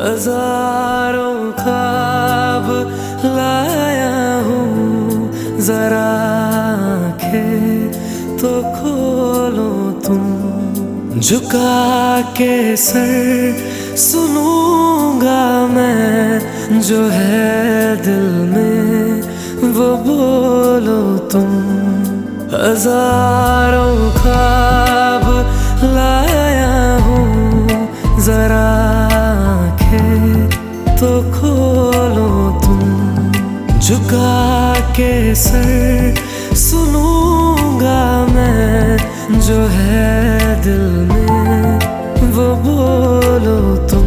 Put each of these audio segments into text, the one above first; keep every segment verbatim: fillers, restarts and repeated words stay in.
हजारों ख्वाब लाया हूँ, जरा आँखें तो खोलो तुम। झुका के सर सुनूंगा मैं, जो है दिल में वो बोलो तुम। हजारों ख्वाब लाया हूँ, जरा आँखें तो खोलो तुम। झुका के सर सुनूंगा मैं, जो है दिल में वो बोलो तुम।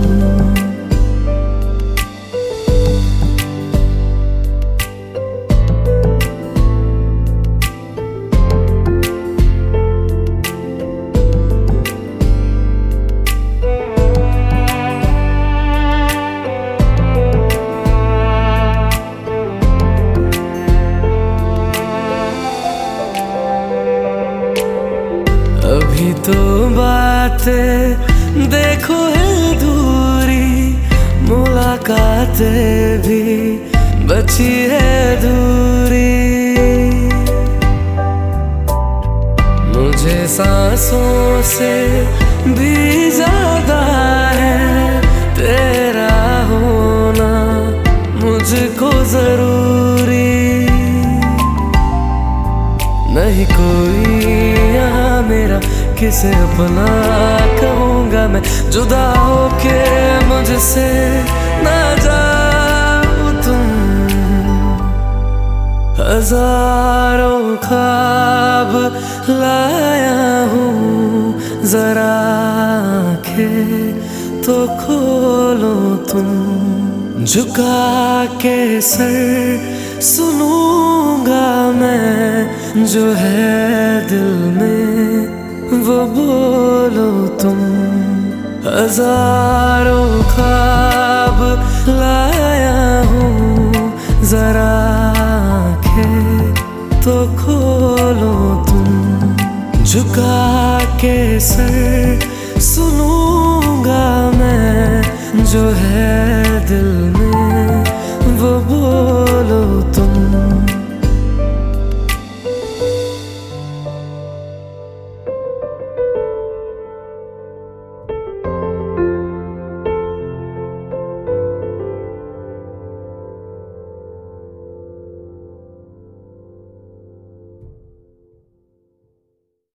अभी तो बातें देखो है दूरी, मुलाकातें भी बची है दूरी। मुझे सांसों से भी ज्यादा है तेरा होना मुझको जरूरी। नहीं कोई यहाँ मेरा, किसे अपना कहूँगा मैं, जुदा होके मुझसे ना जाओ तुम। हजारों ख्वाब लाया हूँ, जरा आँखें तो खोलो तुम। झुका के सर सुनूंगा मैं, जो है दिल में वो बोलो तुम। हजारों ख्वाब लाया हूँ, जरा आँखें तो खोलो तुम। झुका के सर सुनूंगा मैं, जो है दिल में वो बोलो